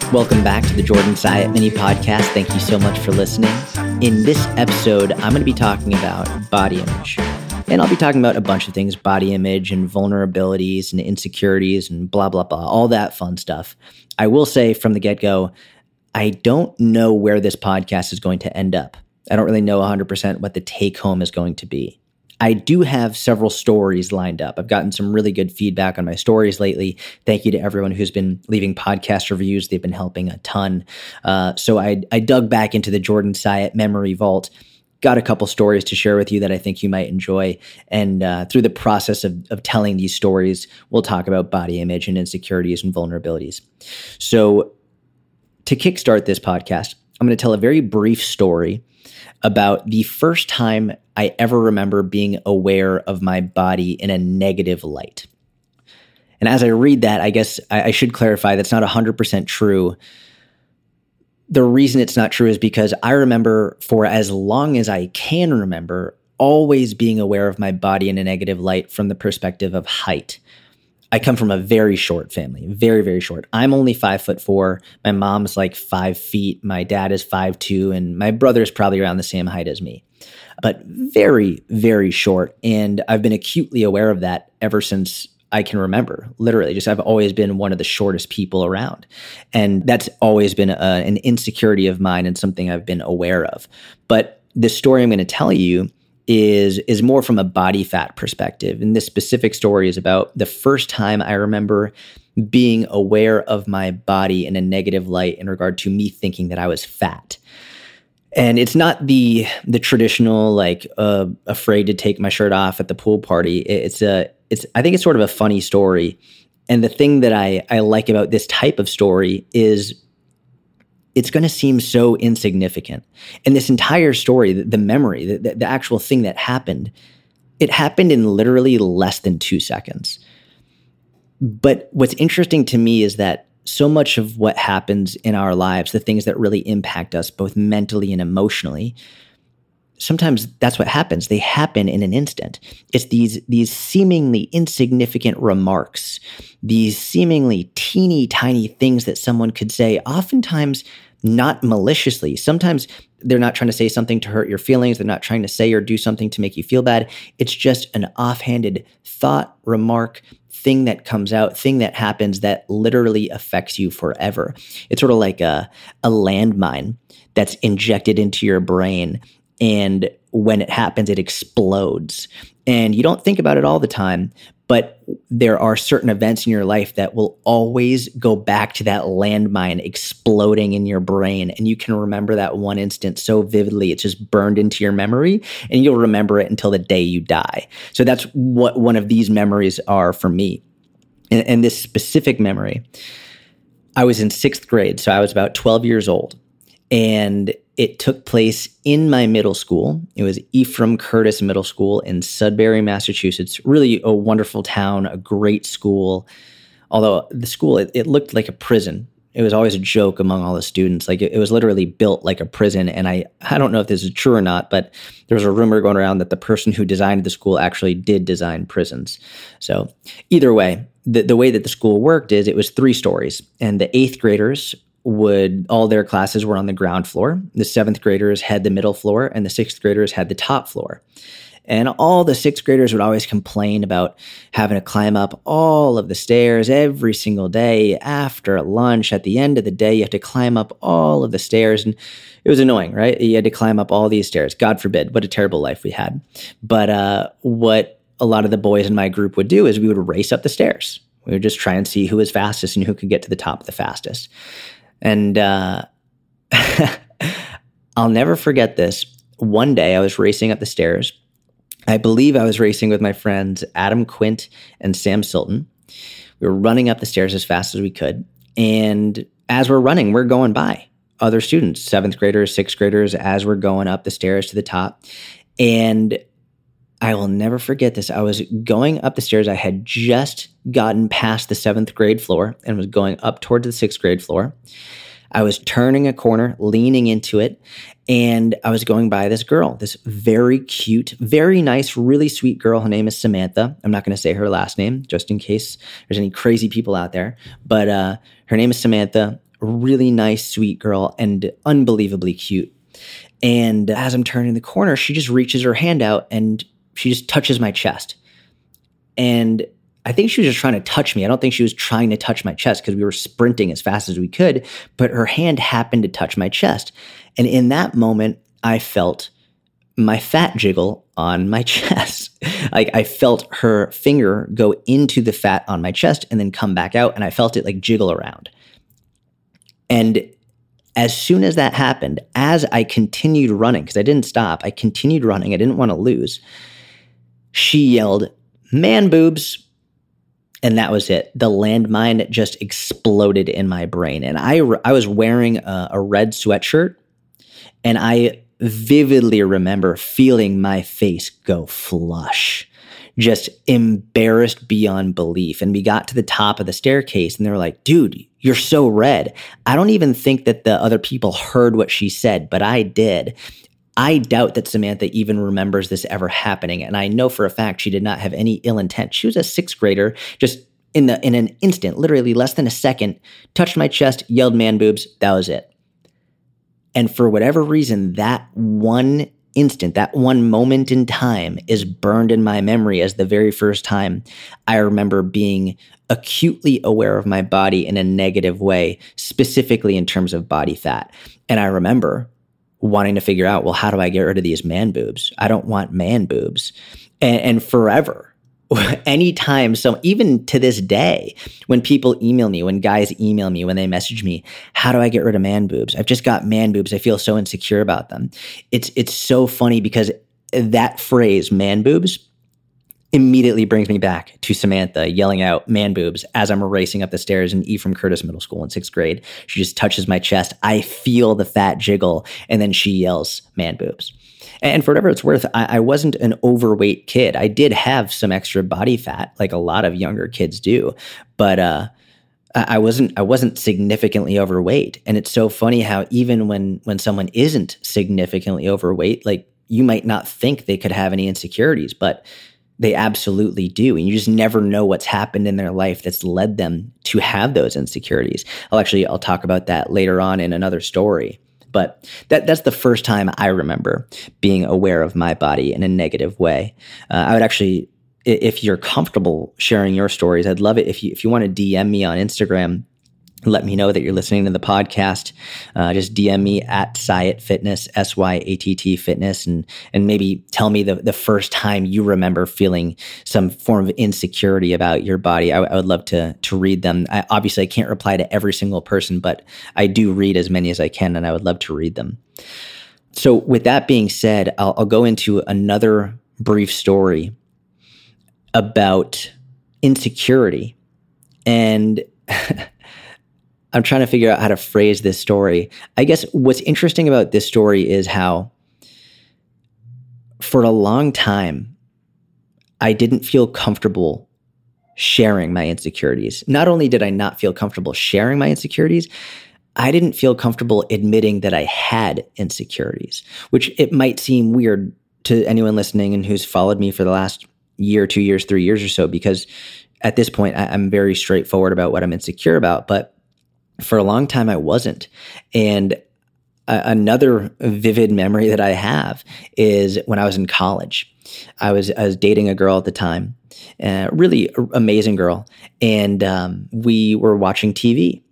Welcome back to the Jordan Syatt Mini Podcast. Thank you so much for listening. In this episode, I'm going to be talking about body image. And I'll be talking about a bunch of things, body image and vulnerabilities and insecurities and blah, blah, blah, all that fun stuff. I will say from the get-go, I don't know where this podcast is going to end up. I don't really know 100% what the take-home is going to be. I do have several stories lined up. I've gotten some really good feedback on my stories lately. Thank you to everyone who's been leaving podcast reviews. They've been helping a ton. So I dug back into the Jordan Syatt memory vault, got a couple stories to share with you that I think you might enjoy. And through the process of telling these stories, we'll talk about body image and insecurities and vulnerabilities. So to kickstart this podcast, I'm going to tell a very brief story about the first time I ever remember being aware of my body in a negative light. And as I read that, I guess I should clarify that's not 100% true. The reason it's not true is because I remember for as long as I can remember always being aware of my body in a negative light from the perspective of height. I come from a very short family, very, very short. I'm only 5'4". My mom's like 5 feet. My dad is 5'2", and my brother is probably around the same height as me, but very, very short. And I've been acutely aware of that ever since I can remember. Literally, just I've always been one of the shortest people around, and that's always been an insecurity of mine and something I've been aware of. But the story I'm going to tell you is more from a body fat perspective. And this specific story is about the first time I remember being aware of my body in a negative light in regard to me thinking that I was fat. And it's not the traditional, like, afraid to take my shirt off at the pool party. I think it's sort of a funny story. And the thing that I like about this type of story is it's going to seem so insignificant. And this entire story, the memory, the actual thing that happened, it happened in literally less than 2 seconds. But what's interesting to me is that so much of what happens in our lives, the things that really impact us both mentally and emotionally, sometimes that's what happens. They happen in an instant. It's these seemingly insignificant remarks, these seemingly teeny tiny things that someone could say, oftentimes not maliciously. Sometimes they're not trying to say something to hurt your feelings. They're not trying to say or do something to make you feel bad. It's just an offhanded thought, remark, thing that comes out, thing that happens that literally affects you forever. It's sort of like a landmine that's injected into your brain. And when it happens, it explodes. And you don't think about it all the time, but there are certain events in your life that will always go back to that landmine exploding in your brain. And you can remember that one instant so vividly, it's just burned into your memory, and you'll remember it until the day you die. So that's what one of these memories are for me. And this specific memory, I was in 6th grade, so I was about 12 years old. And it took place in my middle school. It was Ephraim Curtis Middle School in Sudbury, Massachusetts. Really a wonderful town, a great school. Although the school, it looked like a prison. It was always a joke among all the students. Like it was literally built like a prison. And I don't know if this is true or not, but there was a rumor going around that the person who designed the school actually did design prisons. So either way, the way that the school worked is it was 3 stories. And the 8th graders all their classes were on the ground floor. The 7th graders had the middle floor, and the 6th graders had the top floor. And all the 6th graders would always complain about having to climb up all of the stairs every single day after lunch. At the end of the day, you have to climb up all of the stairs. And it was annoying, right? You had to climb up all these stairs. God forbid. What a terrible life we had. But what a lot of the boys in my group would do is we would race up the stairs. We would just try and see who was fastest and who could get to the top the fastest. And I'll never forget this. One day I was racing up the stairs. I believe I was racing with my friends Adam Quint and Sam Silton. We were running up the stairs as fast as we could. And as we're running, we're going by other students, 7th graders, 6th graders, as we're going up the stairs to the top. And I will never forget this. I was going up the stairs. I had just gotten past the 7th grade floor and was going up towards the 6th grade floor. I was turning a corner, leaning into it, and I was going by this girl, this very cute, very nice, really sweet girl. Her name is Samantha. I'm not going to say her last name just in case there's any crazy people out there, but her name is Samantha. really nice, sweet girl, and unbelievably cute. And as I'm turning the corner, she just reaches her hand out and she just touches my chest. And I think she was just trying to touch me. I don't think she was trying to touch my chest because we were sprinting as fast as we could, but her hand happened to touch my chest. And in that moment, I felt my fat jiggle on my chest. Like I felt her finger go into the fat on my chest and then come back out, and I felt it like jiggle around. And as soon as that happened, as I continued running, because I didn't stop, I continued running, I didn't want to lose, she yelled, "Man boobs." And that was it. The landmine just exploded in my brain. And I was wearing a red sweatshirt, and I vividly remember feeling my face go flush, just embarrassed beyond belief. And we got to the top of the staircase and they were like, "Dude, you're so red." I don't even think that the other people heard what she said, but I did. I doubt that Samantha even remembers this ever happening. And I know for a fact she did not have any ill intent. She was a sixth grader, just in an instant, literally less than a second, touched my chest, yelled "man boobs." That was it. And for whatever reason, that one instant, that one moment in time is burned in my memory as the very first time I remember being acutely aware of my body in a negative way, specifically in terms of body fat. And I remember wanting to figure out, well, how do I get rid of these man boobs? I don't want man boobs. And forever, anytime, so even to this day, when people email me, when guys email me, when they message me, how do I get rid of man boobs? I've just got man boobs. I feel so insecure about them. It's so funny because that phrase, man boobs, immediately brings me back to Samantha yelling out "man boobs" as I'm racing up the stairs in Ephraim Curtis Middle School in sixth grade. She just touches my chest. I feel the fat jiggle, and then she yells "man boobs." And for whatever it's worth, I wasn't an overweight kid. I did have some extra body fat, like a lot of younger kids do, but I wasn't significantly overweight. And it's so funny how even when someone isn't significantly overweight, like you might not think they could have any insecurities, but they absolutely do. And you just never know what's happened in their life that's led them to have those insecurities. I'll talk about that later on in another story. But that's the first time I remember being aware of my body in a negative way. I would actually, if you're comfortable sharing your stories, I'd love it if you want to DM me on Instagram. Let me know that you're listening to the podcast. Just DM me at Syatt Fitness, SYATT Fitness, and maybe tell me the first time you remember feeling some form of insecurity about your body. I would love to read them. Obviously, I can't reply to every single person, but I do read as many as I can, and I would love to read them. So with that being said, I'll go into another brief story about insecurity. And I'm trying to figure out how to phrase this story. I guess what's interesting about this story is how for a long time, I didn't feel comfortable sharing my insecurities. Not only did I not feel comfortable sharing my insecurities, I didn't feel comfortable admitting that I had insecurities, which it might seem weird to anyone listening and who's followed me for the last year, 2 years, 3 years or so, because at this point, I'm very straightforward about what I'm insecure about. But for a long time, I wasn't. And another vivid memory that I have is when I was in college. I was dating a girl at the time, a really amazing girl, and we were watching TV.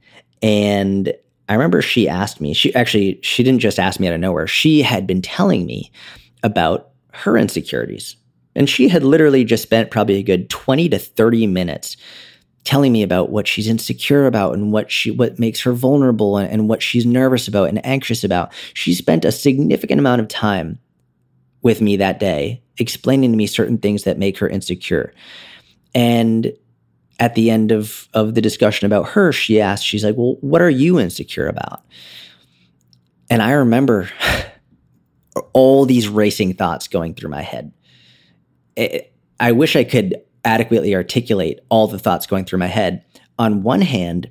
And I remember she asked me, she didn't just ask me out of nowhere. She had been telling me about her insecurities. And she had literally just spent probably a good 20 to 30 minutes telling me about what she's insecure about and what makes her vulnerable and what she's nervous about and anxious about. She spent a significant amount of time with me that day explaining to me certain things that make her insecure. And at the end of the discussion about her, she's like, "Well, what are you insecure about?" And I remember all these racing thoughts going through my head. I wish I could adequately articulate all the thoughts going through my head. On one hand,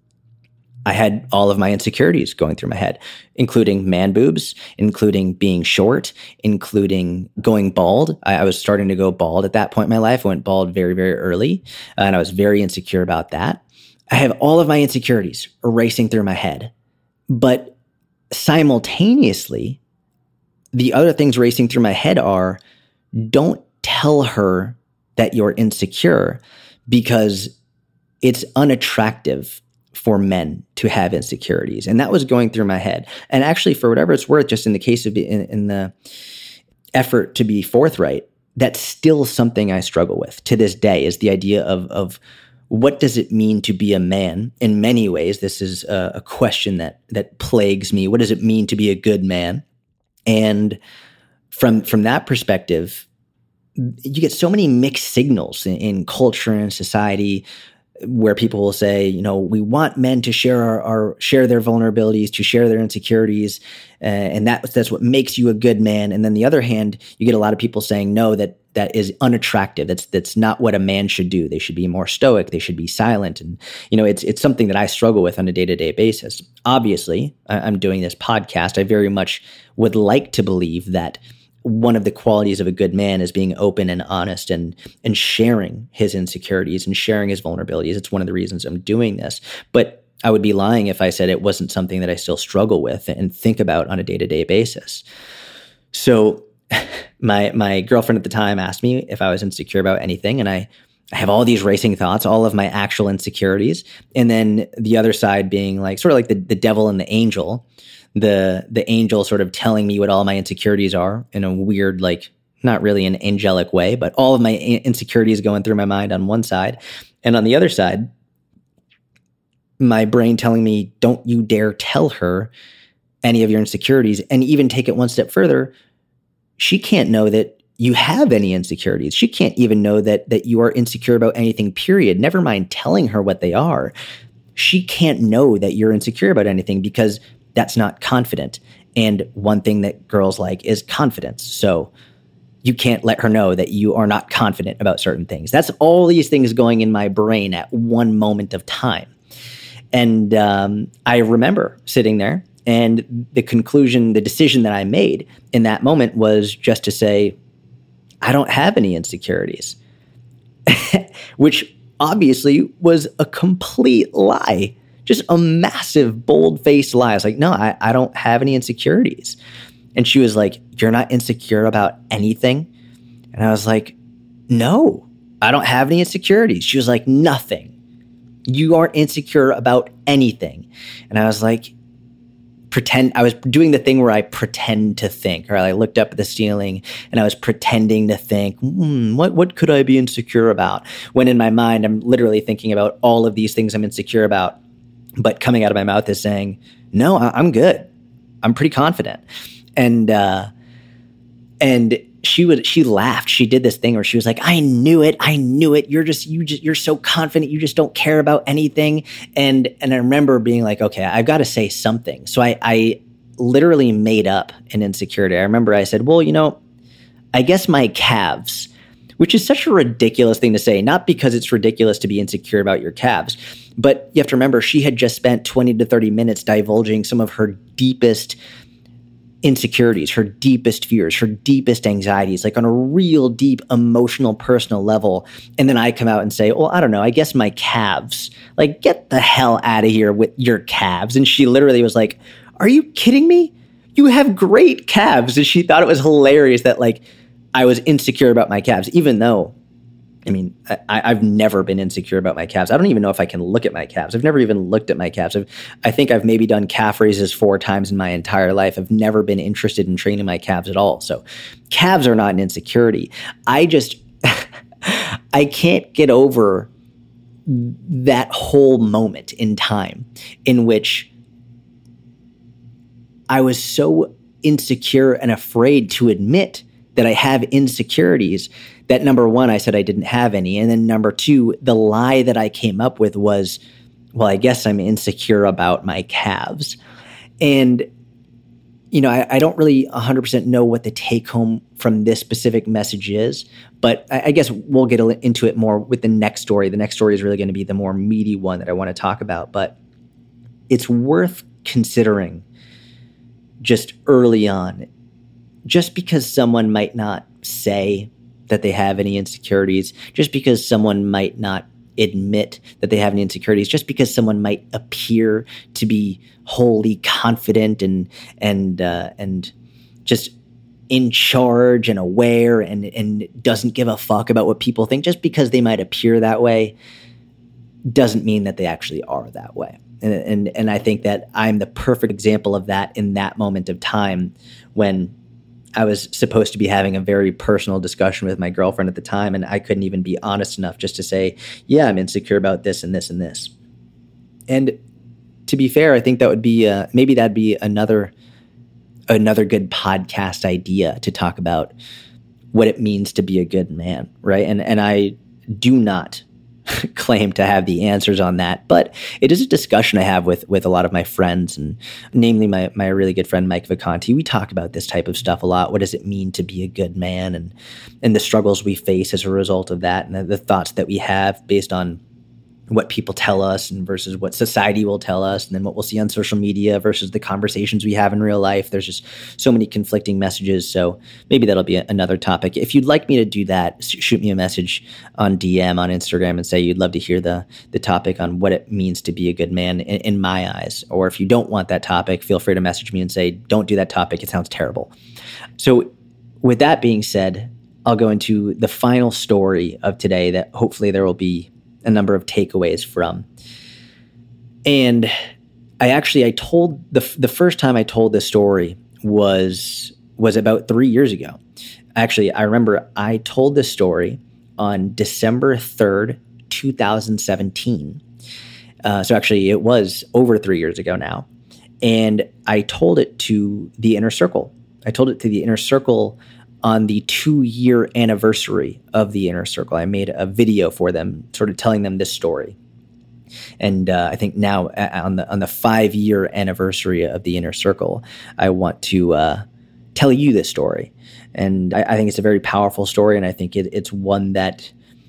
I had all of my insecurities going through my head, including man boobs, including being short, including going bald. I was starting to go bald at that point in my life. I went bald very, very early, and I was very insecure about that. I have all of my insecurities racing through my head, but simultaneously, the other things racing through my head are, don't tell her that you're insecure, because it's unattractive for men to have insecurities. And that was going through my head. And actually, for whatever it's worth, just in the case of in the effort to be forthright, that's still something I struggle with to this day, is the idea of what does it mean to be a man? In many ways, this is a question that plagues me. What does it mean to be a good man? And from that perspective, you get so many mixed signals in culture and society, where people will say, we want men to share their vulnerabilities, to share their insecurities, and that's what makes you a good man. And then the other hand, you get a lot of people saying, no, that is unattractive. That's not what a man should do. They should be more stoic. They should be silent. And it's something that I struggle with on a day-to-day basis. Obviously, I'm doing this podcast. I very much would like to believe that one of the qualities of a good man is being open and honest and sharing his insecurities and sharing his vulnerabilities. It's one of the reasons I'm doing this. But I would be lying if I said it wasn't something that I still struggle with and think about on a day-to-day basis. So my girlfriend at the time asked me if I was insecure about anything, and I have all these racing thoughts, all of my actual insecurities, and then the other side being like sort of like the devil and the angel. The angel sort of telling me what all my insecurities are in a weird, like not really an angelic way, but all of my insecurities going through my mind on one side. And on the other side, my brain telling me, don't you dare tell her any of your insecurities. And even take it one step further, she can't know that you have any insecurities. She can't even know that you are insecure about anything, period. Never mind telling her what they are. She can't know that you're insecure about anything, because that's not confident. And one thing that girls like is confidence. So you can't let her know that you are not confident about certain things. That's all these things going in my brain at one moment of time. And I remember sitting there, and the decision that I made in that moment was just to say, I don't have any insecurities, which obviously was a complete lie. Just a massive, bold-faced lie. I was like, no, I don't have any insecurities. And she was like, you're not insecure about anything? And I was like, no, I don't have any insecurities. She was like, nothing. You aren't insecure about anything. And I was like, I was doing the thing where I pretend to think, or I looked up at the ceiling and I was pretending to think, what could I be insecure about? When in my mind, I'm literally thinking about all of these things I'm insecure about. But coming out of my mouth is saying, no, I'm good. I'm pretty confident. And she laughed. She did this thing where she was like, I knew it. You're so confident. You just don't care about anything. And I remember being like, okay, I've got to say something. So I literally made up an insecurity. I remember I said, well, I guess my calves, which is such a ridiculous thing to say, not because it's ridiculous to be insecure about your calves, but you have to remember she had just spent 20 to 30 minutes divulging some of her deepest insecurities, her deepest fears, her deepest anxieties, like on a real deep emotional, personal level. And then I come out and say, well, I don't know, I guess my calves, like get the hell out of here with your calves. And she literally was like, are you kidding me? You have great calves. And she thought it was hilarious that like I was insecure about my calves, even though, I mean, I've never been insecure about my calves. I don't even know if I can look at my calves. I've never even looked at my calves. I think I've maybe done calf raises 4 times in my entire life. I've never been interested in training my calves at all. So calves are not an insecurity. I can't get over that whole moment in time in which I was so insecure and afraid to admit that I have insecurities, that number one, I said I didn't have any. And then number two, the lie that I came up with was, well, I guess I'm insecure about my calves. And, I don't really 100% know what the take home from this specific message is, but I guess we'll get into it more with the next story. The next story is really going to be the more meaty one that I want to talk about, but it's worth considering just early on. Just because someone might not say that they have any insecurities, just because someone might not admit that they have any insecurities. Just because someone might appear to be wholly confident and just in charge and aware and doesn't give a fuck about what people think, just because they might appear that way doesn't mean that they actually are that way. And I think that I'm the perfect example of that in that moment of time when I was supposed to be having a very personal discussion with my girlfriend at the time, and I couldn't even be honest enough just to say, yeah, I'm insecure about this and this and this. And to be fair, I think that would be maybe that'd be another good podcast idea to talk about what it means to be a good man, right? And I do not claim to have the answers on that, but it is a discussion I have with a lot of my friends, and namely my really good friend Mike Vacanti. We talk about this type of stuff a lot. What does it mean to be a good man, and the struggles we face as a result of that, and the thoughts that we have based on what people tell us and versus what society will tell us, and then what we'll see on social media versus the conversations we have in real life. There's just so many conflicting messages. So maybe that'll be another topic. If you'd like me to do that, shoot me a message on DM on Instagram and say you'd love to hear the topic on what it means to be a good man in my eyes. Or if you don't want that topic, feel free to message me and say, don't do that topic. It sounds terrible. So with that being said, I'll go into the final story of today that hopefully there will be a number of takeaways from. And I told the first time I told this story was about 3 years ago. Actually, I remember I told this story on December 3rd, 2017. So actually it was over 3 years ago now. And I told it to the Inner Circle. I told it to the Inner Circle on the 2-year anniversary of the Inner Circle. I made a video for them, sort of telling them this story. And I think now on the 5-year anniversary of the Inner Circle, I want to tell you this story. And I think it's a very powerful story, and I think it's one that,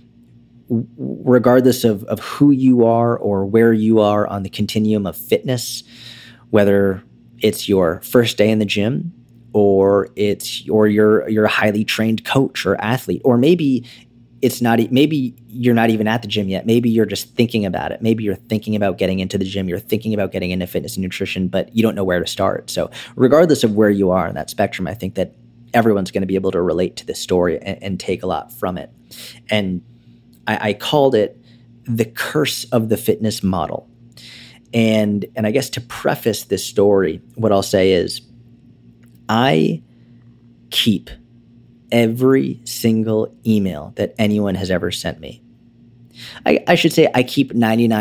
regardless of who you are or where you are on the continuum of fitness, whether it's your first day in the gym, or you're a highly trained coach or athlete, or maybe maybe you're not even at the gym yet. Maybe you're just thinking about it. Maybe you're thinking about getting into the gym. You're thinking about getting into fitness and nutrition, but you don't know where to start. So regardless of where you are on that spectrum, I think that everyone's going to be able to relate to this story and take a lot from it. And I called it The Curse of the Fitness Model. And I guess to preface this story, what I'll say is, I keep every single email that anyone has ever sent me. I should say I keep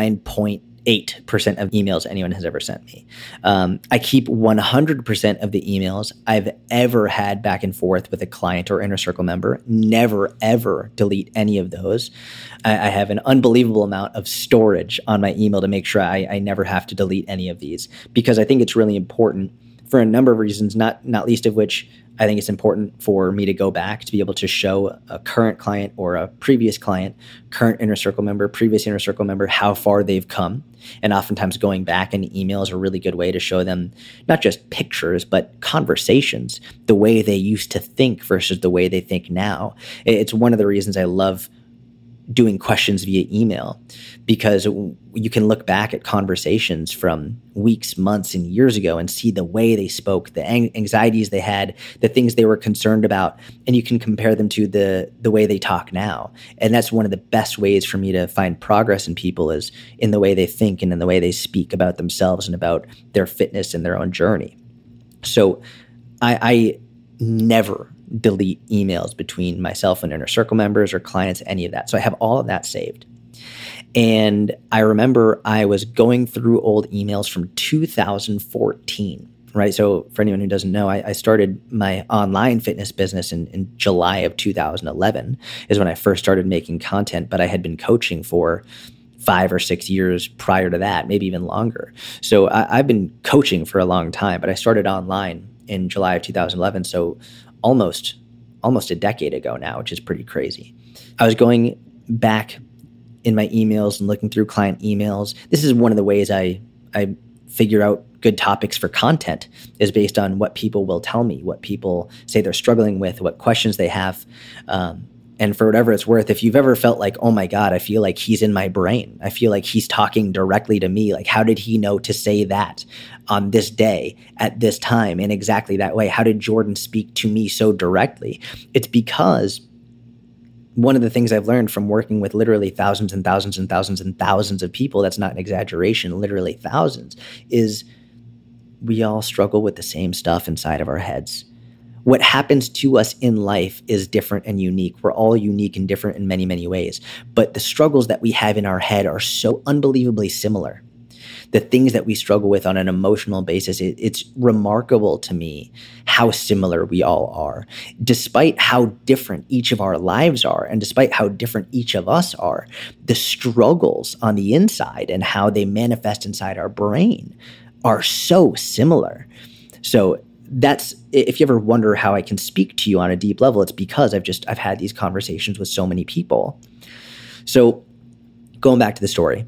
99.8% of emails anyone has ever sent me. I keep 100% of the emails I've ever had back and forth with a client or Inner Circle member. Never, ever delete any of those. I have an unbelievable amount of storage on my email to make sure I never have to delete any of these, because I think it's really important for a number of reasons, not least of which I think it's important for me to go back to be able to show a current client or a previous client, current Inner Circle member, previous Inner Circle member, how far they've come. And oftentimes going back in email is a really good way to show them not just pictures, but conversations, the way they used to think versus the way they think now. It's one of the reasons I love doing questions via email, because you can look back at conversations from weeks, months, and years ago and see the way they spoke, the anxieties they had, the things they were concerned about, and you can compare them to the way they talk now. And that's one of the best ways for me to find progress in people, is in the way they think and in the way they speak about themselves and about their fitness and their own journey. So I never delete emails between myself and Inner Circle members or clients, any of that. So I have all of that saved. And I remember I was going through old emails from 2014, right? So for anyone who doesn't know, I started my online fitness business in July of 2011 is when I first started making content, but I had been coaching for 5 or 6 years prior to that, maybe even longer. So I've been coaching for a long time, but I started online in July of 2011. So almost a decade ago now, which is pretty crazy. I was going back in my emails and looking through client emails. This is one of the ways I figure out good topics for content, is based on what people will tell me, what people say they're struggling with, what questions they have. And for whatever it's worth, if you've ever felt like, oh my God, I feel like he's in my brain. I feel like he's talking directly to me. Like, how did he know to say that on this day at this time in exactly that way? How did Jordan speak to me so directly? It's because one of the things I've learned from working with literally thousands and thousands and thousands and thousands of people, that's not an exaggeration, literally thousands, is we all struggle with the same stuff inside of our heads. What happens to us in life is different and unique. We're all unique and different in many, many ways. But the struggles that we have in our head are so unbelievably similar. The things that we struggle with on an emotional basis, it's remarkable to me how similar we all are. Despite how different each of our lives are, and despite how different each of us are, the struggles on the inside and how they manifest inside our brain are so similar. So that's, if you ever wonder how I can speak to you on a deep level, it's because I've had these conversations with so many people. So going back to the story,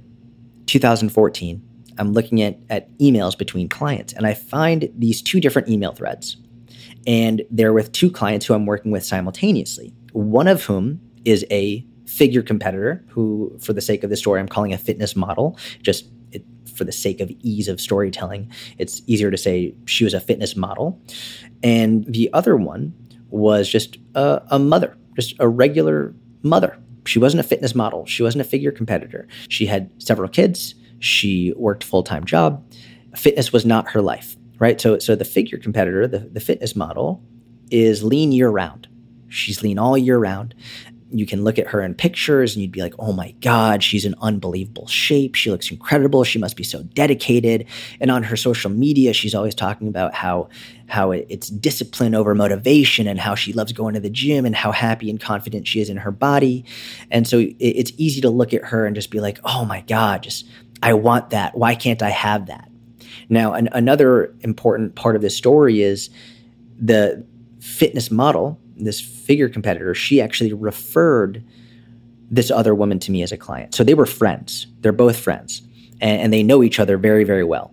2014, I'm looking at emails between clients, and I find these two different email threads. And they're with two clients who I'm working with simultaneously. One of whom is a figure competitor who, for the sake of the story, I'm calling a fitness model, for the sake of ease of storytelling. It's easier to say she was a fitness model. And the other one was just a mother, just a regular mother. She wasn't a fitness model. She wasn't a figure competitor. She had several kids. She worked a full-time job. Fitness was not her life, right? So the figure competitor, the fitness model, is lean year-round. She's lean all year round. You can look at her in pictures and you'd be like, oh my God, she's in unbelievable shape. She looks incredible. She must be so dedicated. And on her social media, she's always talking about how it's discipline over motivation and how she loves going to the gym and how happy and confident she is in her body. And so it's easy to look at her and just be like, oh my God, I want that. Why can't I have that? Now, another important part of this story is the fitness model, this figure competitor, she actually referred this other woman to me as a client. So they were friends. They're both friends. And they know each other very, very well.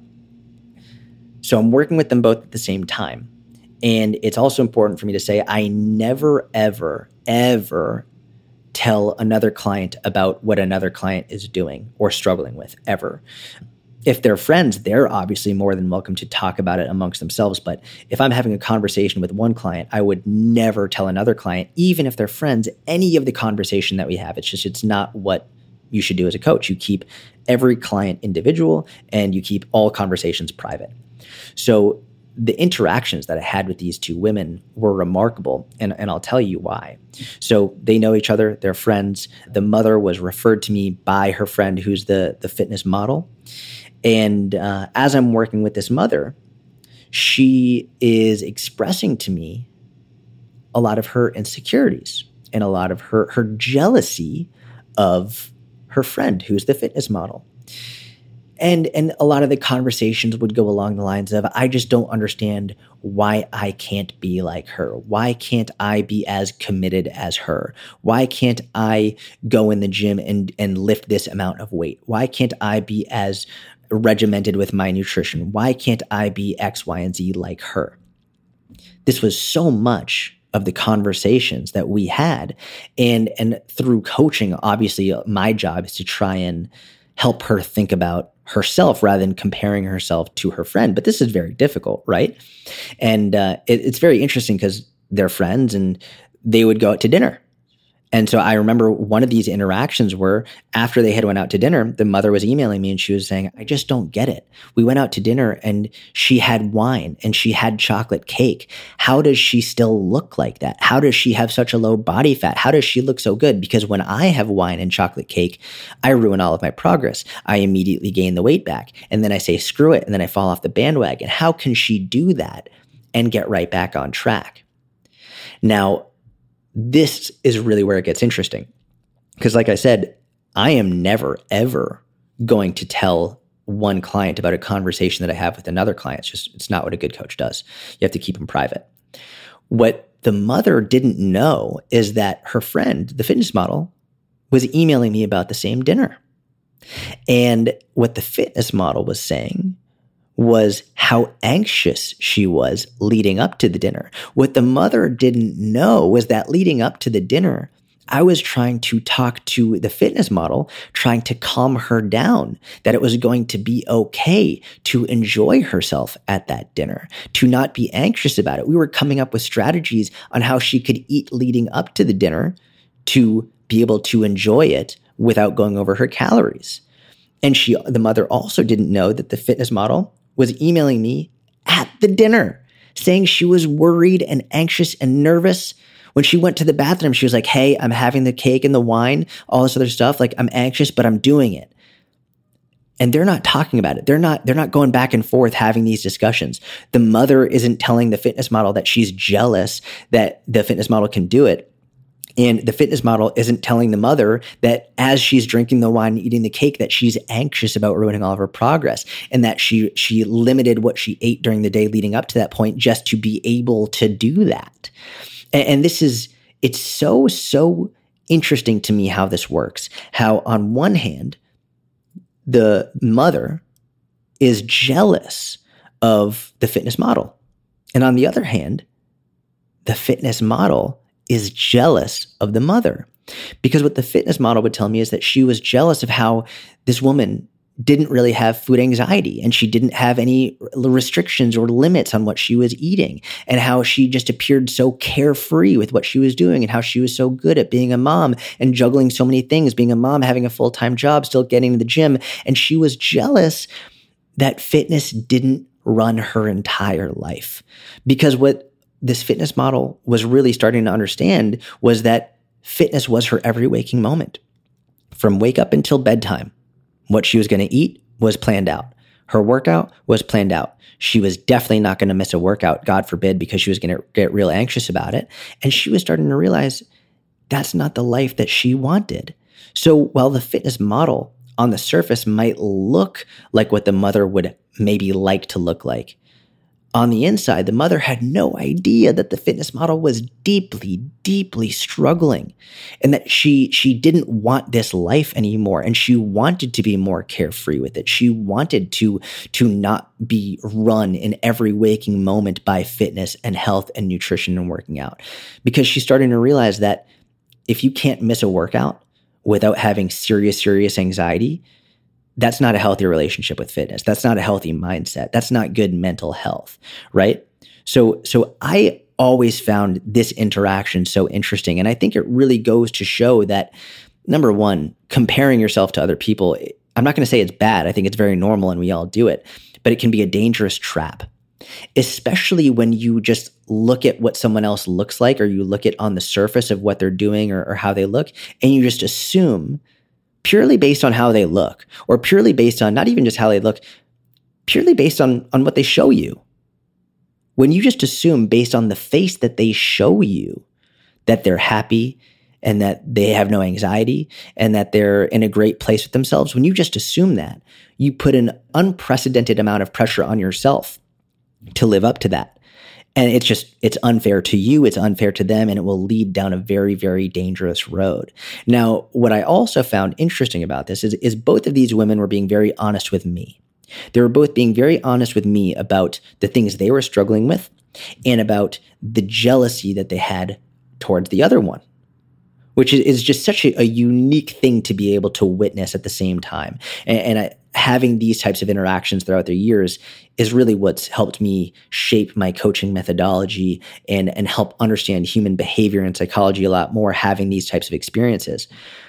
So I'm working with them both at the same time. And it's also important for me to say I never, ever, ever tell another client about what another client is doing or struggling with, ever. If they're friends, they're obviously more than welcome to talk about it amongst themselves. But if I'm having a conversation with one client, I would never tell another client, even if they're friends, any of the conversation that we have. It's not what you should do as a coach. You keep every client individual and you keep all conversations private. So the interactions that I had with these two women were remarkable, and I'll tell you why. So they know each other. They're friends. The mother was referred to me by her friend who's the fitness model. And as I'm working with this mother, she is expressing to me a lot of her insecurities and a lot of her jealousy of her friend who's the fitness model. And a lot of the conversations would go along the lines of, I just don't understand why I can't be like her. Why can't I be as committed as her? Why can't I go in the gym and lift this amount of weight? Why can't I be as regimented with my nutrition? Why can't I be X, Y, and Z like her? This was so much of the conversations that we had. And through coaching, obviously my job is to try and help her think about herself rather than comparing herself to her friend. But this is very difficult, right? And it's very interesting because they're friends and they would go out to dinner. And so I remember one of these interactions where after they had went out to dinner, the mother was emailing me and she was saying, I just don't get it. We went out to dinner and she had wine and she had chocolate cake. How does she still look like that? How does she have such a low body fat? How does she look so good? Because when I have wine and chocolate cake, I ruin all of my progress. I immediately gain the weight back. And then I say, screw it. And then I fall off the bandwagon. How can she do that and get right back on track? Now, this is really where it gets interesting. Because like I said, I am never, ever going to tell one client about a conversation that I have with another client. It's not what a good coach does. You have to keep them private. What the mother didn't know is that her friend, the fitness model, was emailing me about the same dinner. And what the fitness model was saying was how anxious she was leading up to the dinner. What the mother didn't know was that leading up to the dinner, I was trying to talk to the fitness model, trying to calm her down, that it was going to be okay to enjoy herself at that dinner, to not be anxious about it. We were coming up with strategies on how she could eat leading up to the dinner to be able to enjoy it without going over her calories. And the mother also didn't know that the fitness model was emailing me at the dinner, saying she was worried and anxious and nervous. When she went to the bathroom, she was like, hey, I'm having the cake and the wine, all this other stuff. Like, I'm anxious, but I'm doing it. And they're not talking about it. They're not going back and forth having these discussions. The mother isn't telling the fitness model that she's jealous that the fitness model can do it. And the fitness model isn't telling the mother that as she's drinking the wine and eating the cake, that she's anxious about ruining all of her progress, and that she limited what she ate during the day leading up to that point just to be able to do that. And it's so interesting to me how this works. How on one hand, the mother is jealous of the fitness model. And on the other hand, the fitness model is jealous of the mother. Because what the fitness model would tell me is that she was jealous of how this woman didn't really have food anxiety, and she didn't have any restrictions or limits on what she was eating, and how she just appeared so carefree with what she was doing, and how she was so good at being a mom and juggling so many things, being a mom, having a full-time job, still getting to the gym. And she was jealous that fitness didn't run her entire life. Because what this fitness model was really starting to understand was that fitness was her every waking moment. From wake up until bedtime, what she was going to eat was planned out. Her workout was planned out. She was definitely not going to miss a workout, God forbid, because she was going to get real anxious about it. And she was starting to realize that's not the life that she wanted. So while the fitness model on the surface might look like what the mother would maybe like to look like, on the inside, the mother had no idea that the fitness model was deeply, deeply struggling, and that she didn't want this life anymore, and she wanted to be more carefree with it. She wanted to not be run in every waking moment by fitness and health and nutrition and working out, because she's starting to realize that if you can't miss a workout without having serious anxiety, that's not a healthy relationship with fitness. That's not a healthy mindset. That's not good mental health, right? So I always found this interaction so interesting. And I think it really goes to show that, number one, comparing yourself to other people, I'm not going to say it's bad. I think it's very normal and we all do it, but it can be a dangerous trap, especially when you just look at what someone else looks like, or you look at on the surface of what they're doing or how they look, and you just assume, purely based on how they look, or purely based on not even just how they look, purely based on what they show you. When you just assume based on the face that they show you that they're happy and that they have no anxiety and that they're in a great place with themselves, when you just assume that, you put an unprecedented amount of pressure on yourself to live up to that. And it's unfair to you, it's unfair to them, and it will lead down a very, very dangerous road. Now, what I also found interesting about this is both of these women were being very honest with me. They were both being very honest with me about the things they were struggling with and about the jealousy that they had towards the other one, which is just such a unique thing to be able to witness at the same time. And having these types of interactions throughout their years is really what's helped me shape my coaching methodology and help understand human behavior and psychology a lot more, having these types of experiences.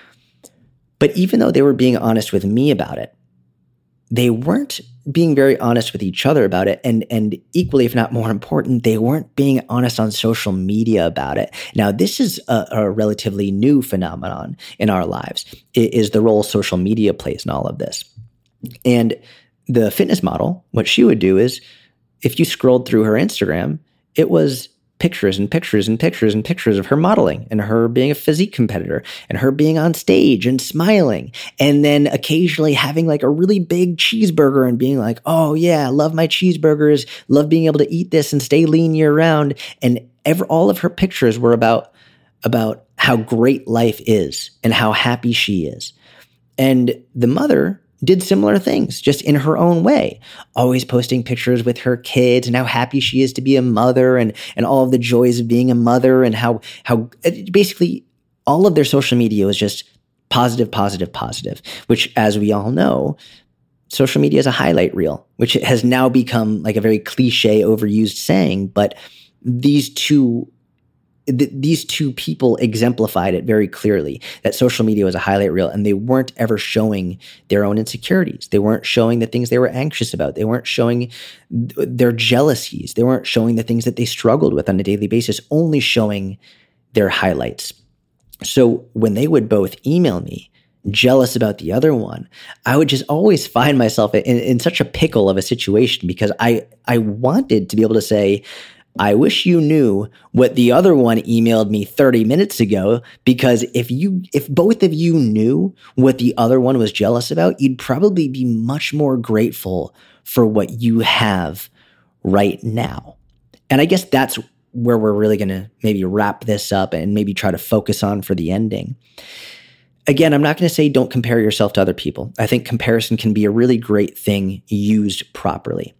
But even though they were being honest with me about it, they weren't being very honest with each other about it. And equally, if not more important, they weren't being honest on social media about it. Now, this is a relatively new phenomenon in our lives, is the role social media plays in all of this. And the fitness model, what she would do is, if you scrolled through her Instagram, it was pictures and pictures and pictures and pictures of her modeling and her being a physique competitor and her being on stage and smiling, and then occasionally having like a really big cheeseburger and being like, oh yeah, love my cheeseburgers, love being able to eat this and stay lean year round. And all of her pictures were about how great life is and how happy she is. And the mother did similar things, just in her own way, always posting pictures with her kids and how happy she is to be a mother and all of the joys of being a mother, and how basically all of their social media was just positive, positive, positive, which, as we all know, social media is a highlight reel, which has now become like a very cliche, overused saying. But these two people exemplified it very clearly, that social media was a highlight reel, and they weren't ever showing their own insecurities. They weren't showing the things they were anxious about. They weren't showing their jealousies. They weren't showing the things that they struggled with on a daily basis, only showing their highlights. So when they would both email me jealous about the other one, I would just always find myself in such a pickle of a situation, because I wanted to be able to say, I wish you knew what the other one emailed me 30 minutes ago, because if both of you knew what the other one was jealous about, you'd probably be much more grateful for what you have right now. And I guess that's where we're really going to maybe wrap this up and maybe try to focus on for the ending. Again, I'm not going to say don't compare yourself to other people. I think comparison can be a really great thing used properly.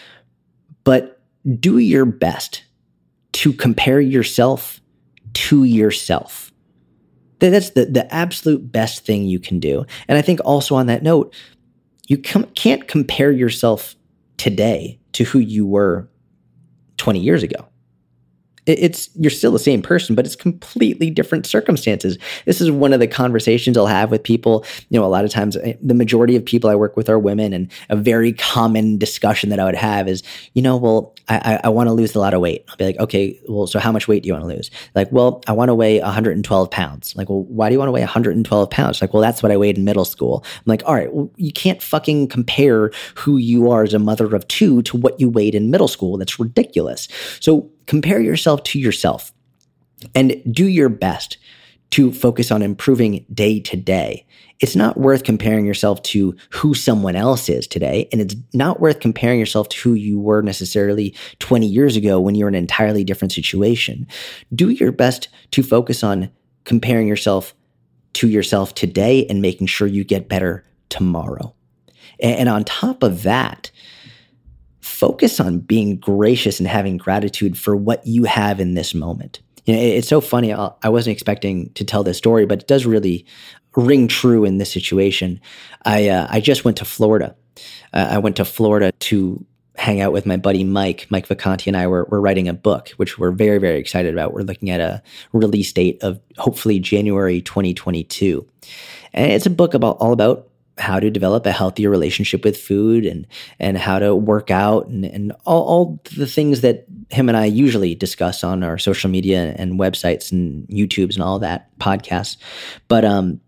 But do your best to compare yourself to yourself. That's the absolute best thing you can do. And I think also on that note, you can't compare yourself today to who you were 20 years ago. You're still the same person, but it's completely different circumstances. This is one of the conversations I'll have with people. A lot of times the majority of people I work with are women, and a very common discussion that I would have is, well, I want to lose a lot of weight. I'll be like, okay, well, so how much weight do you want to lose? Like, well, I want to weigh 112 pounds. Like, well, why do you want to weigh 112 pounds? Like, well, that's what I weighed in middle school. I'm like, all right, well, you can't fucking compare who you are as a mother of two to what you weighed in middle school. That's ridiculous. So compare yourself to yourself and do your best to focus on improving day to day. It's not worth comparing yourself to who someone else is today, and it's not worth comparing yourself to who you were necessarily 20 years ago when you're in an entirely different situation. Do your best to focus on comparing yourself to yourself today and making sure you get better tomorrow. And on top of that, focus on being gracious and having gratitude for what you have in this moment. It's so funny. I wasn't expecting to tell this story, but it does really ring true in this situation. I just went to Florida. I went to Florida to hang out with my buddy Mike Vacanti, and I were writing a book, which we're very, very excited about. We're looking at a release date of hopefully January 2022. And it's a book all about how to develop a healthier relationship with food and how to work out and all the things that him and I usually discuss on our social media and websites and YouTubes and all that, podcasts. But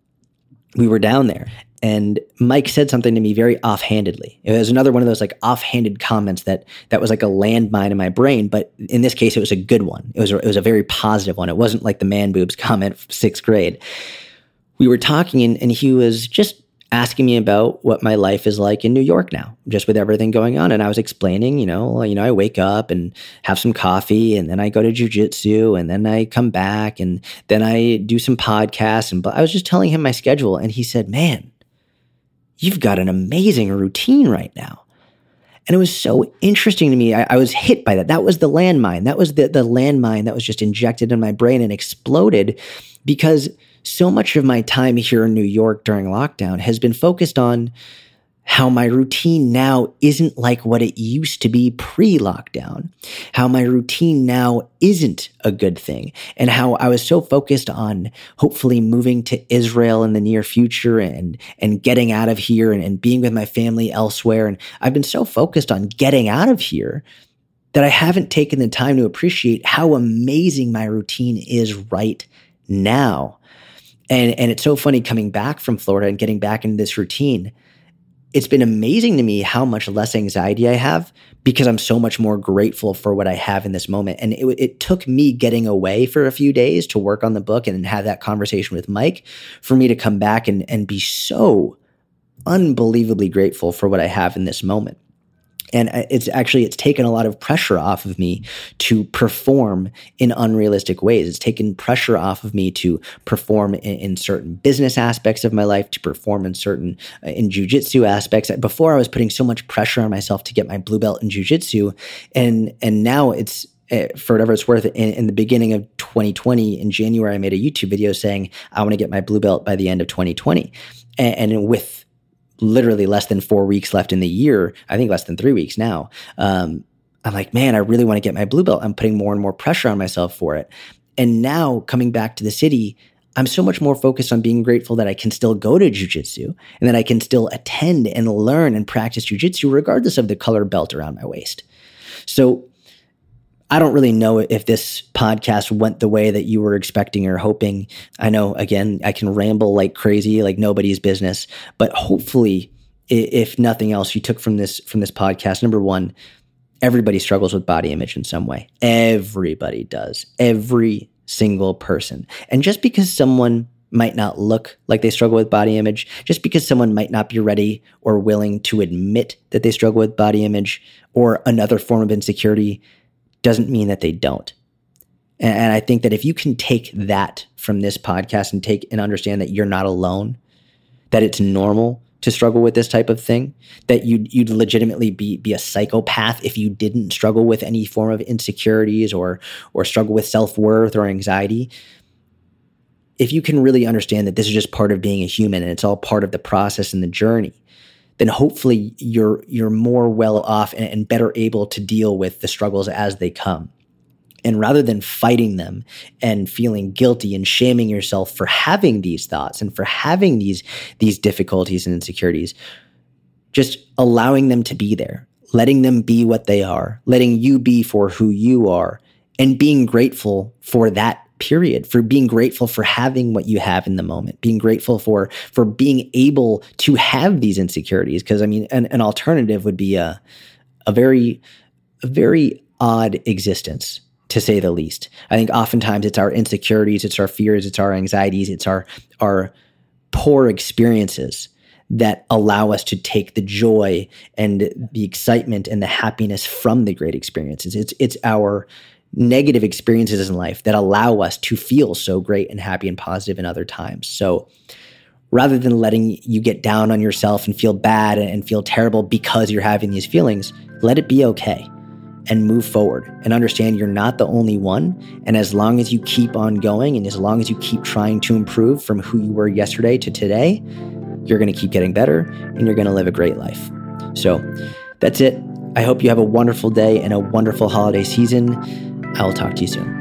we were down there, and Mike said something to me very offhandedly. It was another one of those like offhanded comments that was like a landmine in my brain. But in this case, it was a good one. It was a very positive one. It wasn't like the man boobs comment from 6th grade. We were talking, and he was just asking me about what my life is like in New York now, just with everything going on. And I was explaining, I wake up and have some coffee, and then I go to jujitsu, and then I come back, and then I do some podcasts. And I was just telling him my schedule, and he said, "Man, you've got an amazing routine right now." And it was so interesting to me. I was hit by that. That was the landmine. That was the landmine that was just injected in my brain and exploded, because so much of my time here in New York during lockdown has been focused on how my routine now isn't like what it used to be pre-lockdown, how my routine now isn't a good thing, and how I was so focused on hopefully moving to Israel in the near future and getting out of here and being with my family elsewhere. And I've been so focused on getting out of here that I haven't taken the time to appreciate how amazing my routine is right now. And it's so funny coming back from Florida and getting back into this routine. It's been amazing to me how much less anxiety I have, because I'm so much more grateful for what I have in this moment. And it took me getting away for a few days to work on the book and have that conversation with Mike for me to come back and be so unbelievably grateful for what I have in this moment. And it's taken a lot of pressure off of me to perform in unrealistic ways. It's taken pressure off of me to perform in certain business aspects of my life, to perform in jujitsu aspects. Before, I was putting so much pressure on myself to get my blue belt in jujitsu, and now it's for whatever it's worth, in the beginning of 2020, in January, I made a YouTube video saying, I want to get my blue belt by the end of 2020. And with literally less than 4 weeks left in the year, I think less than 3 weeks now, I'm like, man, I really want to get my blue belt. I'm putting more and more pressure on myself for it. And now coming back to the city, I'm so much more focused on being grateful that I can still go to jiu-jitsu and that I can still attend and learn and practice jiu-jitsu regardless of the color belt around my waist. So I don't really know if this podcast went the way that you were expecting or hoping. I know, again, I can ramble like crazy, like nobody's business, but hopefully, if nothing else, you took from this podcast, number one, everybody struggles with body image in some way. Everybody does. Every single person. And just because someone might not look like they struggle with body image, just because someone might not be ready or willing to admit that they struggle with body image or another form of insecurity, doesn't mean that they don't. And I think that if you can take that from this podcast and understand that you're not alone, that it's normal to struggle with this type of thing, that you'd legitimately be a psychopath if you didn't struggle with any form of insecurities or struggle with self-worth or anxiety. If you can really understand that this is just part of being a human and it's all part of the process and the journey, then hopefully you're more well off and better able to deal with the struggles as they come. And rather than fighting them and feeling guilty and shaming yourself for having these thoughts and for having these difficulties and insecurities, just allowing them to be there, letting them be what they are, letting you be for who you are, and being grateful for that period, for being grateful for having what you have in the moment, being grateful for being able to have these insecurities. Because I mean, an alternative would be a very odd existence, to say the least. I think oftentimes it's our insecurities, it's our fears, it's our anxieties, it's our poor experiences that allow us to take the joy and the excitement and the happiness from the great experiences. It's our negative experiences in life that allow us to feel so great and happy and positive in other times. So rather than letting you get down on yourself and feel bad and feel terrible because you're having these feelings, let it be okay. And move forward and understand you're not the only one. And as long as you keep on going and as long as you keep trying to improve from who you were yesterday to today, you're going to keep getting better and you're going to live a great life. So that's it. I hope you have a wonderful day and a wonderful holiday season. I will talk to you soon.